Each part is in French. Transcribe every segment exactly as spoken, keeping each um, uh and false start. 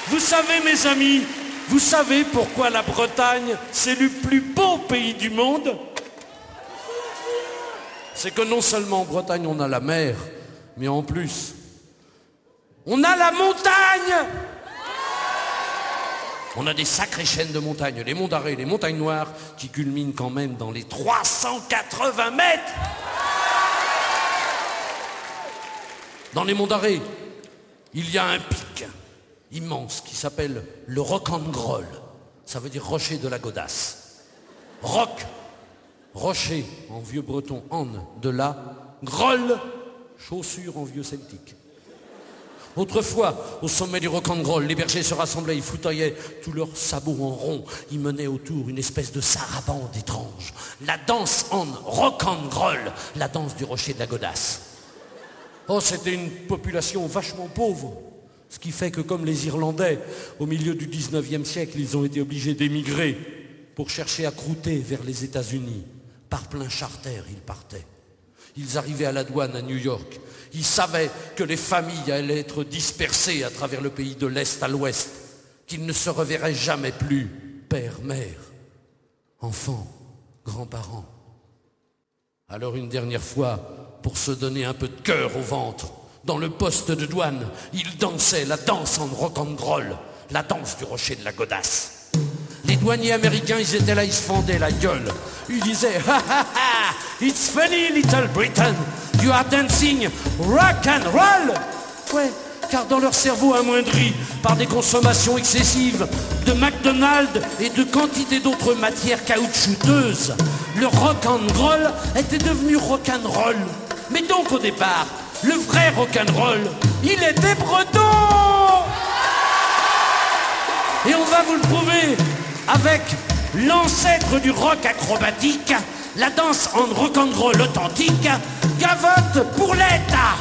Vous savez, mes amis, vous savez pourquoi la Bretagne, c'est le plus beau pays du monde? C'est que non seulement en Bretagne, on a la mer, mais en plus, on a la montagne! On a des sacrées chaînes de montagnes, les monts d'Arrée, les montagnes noires, qui culminent quand même dans les trois cent quatre-vingts mètres. Dans les monts d'Arrée, il y a un pic immense qui s'appelle le Rocangrol. Ça veut dire rocher de la godasse. Roc, rocher en vieux breton, en de la grolle, chaussure en vieux celtique. Autrefois, au sommet du Rocangrol, les bergers se rassemblaient, ils fauteuillaient tous leurs sabots en rond. Ils menaient autour une espèce de sarabande étrange. La danse en Rocangrol, la danse du rocher de la godasse. Oh, c'était une population vachement pauvre. Ce qui fait que comme les Irlandais, au milieu du dix-neuvième siècle, ils ont été obligés d'émigrer pour chercher à croûter vers les États-Unis. Par plein charter, ils partaient. Ils arrivaient à la douane à New York. Ils savaient que les familles allaient être dispersées à travers le pays de l'Est à l'Ouest, qu'ils ne se reverraient jamais plus, père, mère, enfants, grands-parents. Alors une dernière fois, pour se donner un peu de cœur au ventre, dans le poste de douane, ils dansaient la danse en rocangrol, la danse du rocher de la godasse. Les douaniers américains, ils étaient là, ils se fendaient la gueule. Ils disaient « Ha ha ha, it's funny little Britain, you are dancing rock and roll !» Ouais, car dans leur cerveau amoindri par des consommations excessives de McDonald's et de quantité d'autres matières caoutchouteuses, le rock and roll était devenu rock and roll. Mais donc au départ, le vrai rock and roll, il était breton. Et on va vous le prouver avec l'ancêtre du rock acrobatique, la danse en rock'n'roll authentique, Gavotte pour l'État.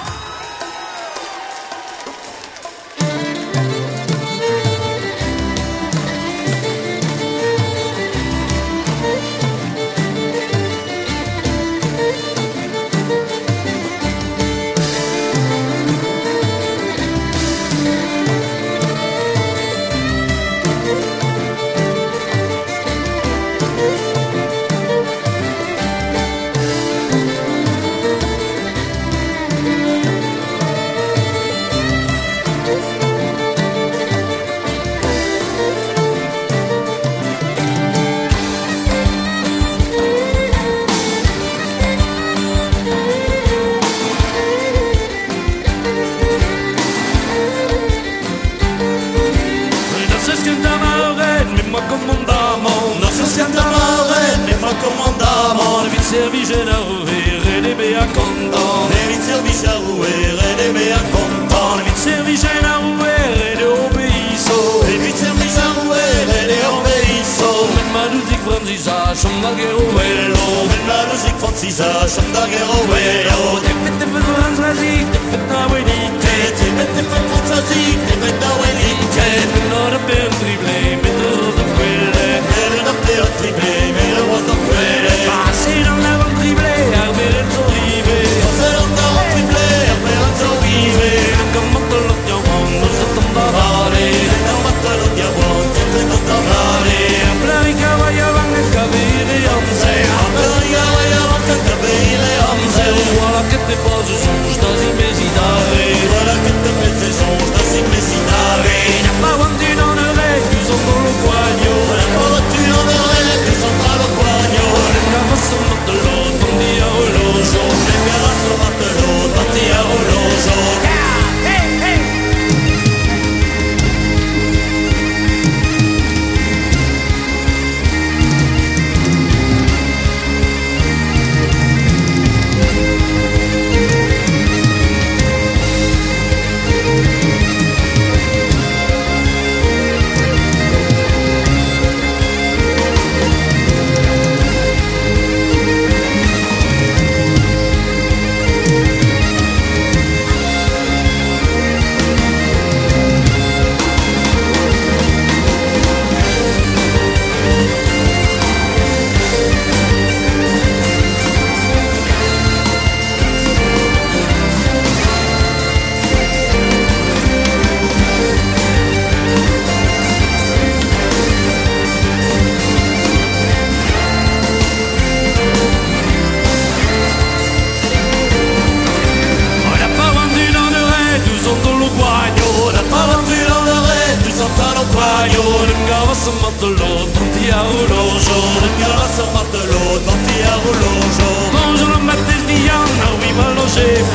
matelot, bantiarolojo. Ringraça matelot, bantiarolojo. Bonjour, Matthias Vian, oui, va loger.